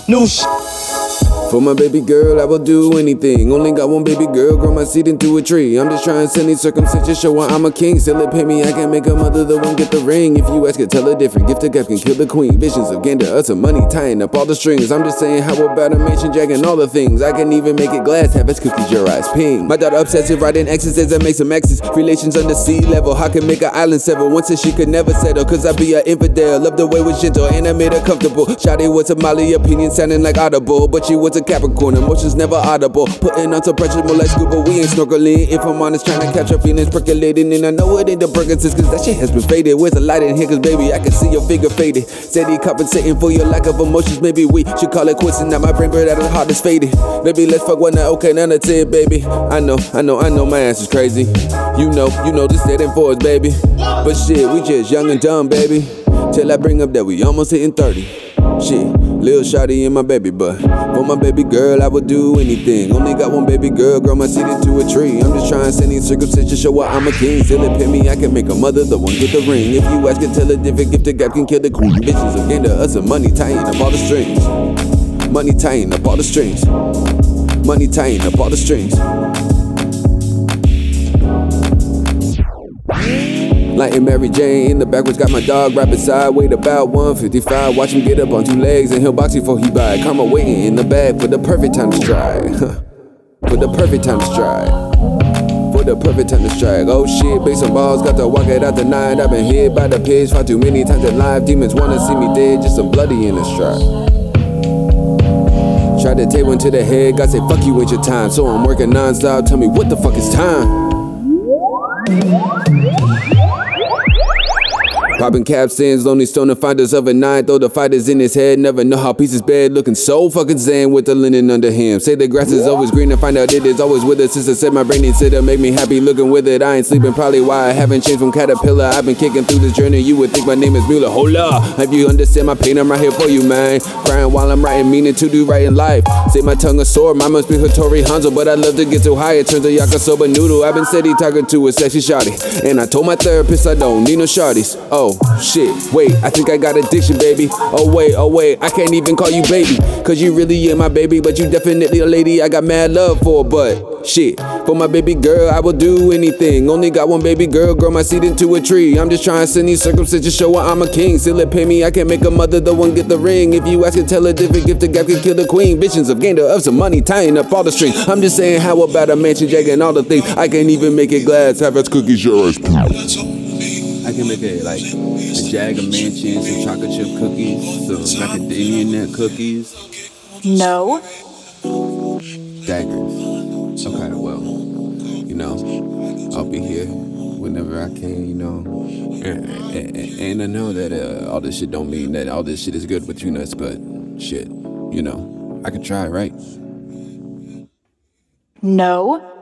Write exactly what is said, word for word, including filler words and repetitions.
New shit. For my baby girl, I will do anything. Only got one baby girl, grow my seed into a tree. I'm just trying to send these circumstances, show her I'm a king. Still it pay me, I can make a mother the one get the ring. If you ask her, tell her different. Gift to gift can kill the queen. Visions of gain to us of money, tying up all the strings. I'm just saying, how about a mansion jacking all the things? I can even make it glass, have its cookies, your eyes ping. My daughter obsessive, writing X's as I make some X's. Relations under sea level, how can make an island several? Once said she could never settle, cause I be an infidel. Love the way was gentle, and I made her comfortable. Shawty was a Molly opinion, sounding like audible, but she was a Capricorn. Emotions never audible, putting on some pressure more like scuba. We ain't snorkeling, if I'm honest, trying to catch her feelings percolating. And I know it ain't the Perkins, cause that shit has been faded. Where's the light in here, cause baby, I can see your figure faded. Said he compensating for your lack of emotions, maybe we should call it quits. And now my brain bird out of the heart is faded. Baby, let's fuck one night, okay, none of ten, baby. I know, I know, I know my ass is crazy. You know, you know this dead and for us, baby. But shit, we just young and dumb, baby. Till I bring up that we almost hitting thirty. Shit, Lil Shawty and my baby, but for my baby girl, I would do anything. Only got one baby girl, grow my seed into a tree. I'm just trying to send these circumstances, show her I'm a king. Still it pay me, I can make a mother, the one get the ring. If you ask her, tell her different gift, the gap can kill the queen. Bitches again to us, and money tying up all the strings. Money tying up all the strings. Money tying up all the strings. Like in Mary Jane, in the backwards got my dog right beside. Weighed about one fifty-five, watch him get up on two legs and he'll box you before he buy. Karma waiting in the bag for the perfect time to strike. For the perfect time to strike. For the perfect time to strike. Oh shit, base some balls, got to walk it out the night. I've been hit by the pigs, fought too many times in life. Demons wanna see me dead, just some bloody in the stride. Tried to take one to the head, God say fuck you ain't your time. So I'm working non-stop, tell me what the fuck is time. Popping capstans, lonely stoner finders of a nine. Throw the fighters in his head, never know how pieces bed. Looking so fucking zen with the linen under him. Say the grass is always green and find out it is always with us. Sister said my brain needs to make me happy looking with it. I ain't sleeping, probably why I haven't changed from caterpillar. I've been kicking through this journey, you would think my name is Mueller. Hold up, have you understand my pain? I'm right here for you, man. Crying while I'm writing, meaning to do right in life. Say my tongue is sore, mama speak Hattori Hanzo, but I love to get too high. It turns a yakisoba noodle. I've been steady talking to a sexy shawty, and I told my therapist I don't need no shawties. Oh shit, wait, I think I got addiction, baby. Oh wait, oh wait, I can't even call you baby, cause you really ain't my baby, but you definitely a lady I got mad love for. But shit, for my baby girl, I will do anything. Only got one baby girl, grow my seed into a tree. I'm just trying to send these circumstances, show her I'm a king. Still it pay me, I can make a mother, the one get the ring. If you ask her, tell her different gift, the gap can kill the queen. Visions of gain to of some money, tying up all the strings. I'm just saying, how about a mansion jag and all the things? I can't even make it glass, have its cookies, yours. I can make it like a jag, a mansion, some chocolate chip cookies, some macadamia nut cookies. No. Daggers. Okay, well, you know, I'll be here whenever I can, you know. And, and, and I know that uh, all this shit don't mean that all this shit is good with you nuts, but shit, you know, I could try, right? No.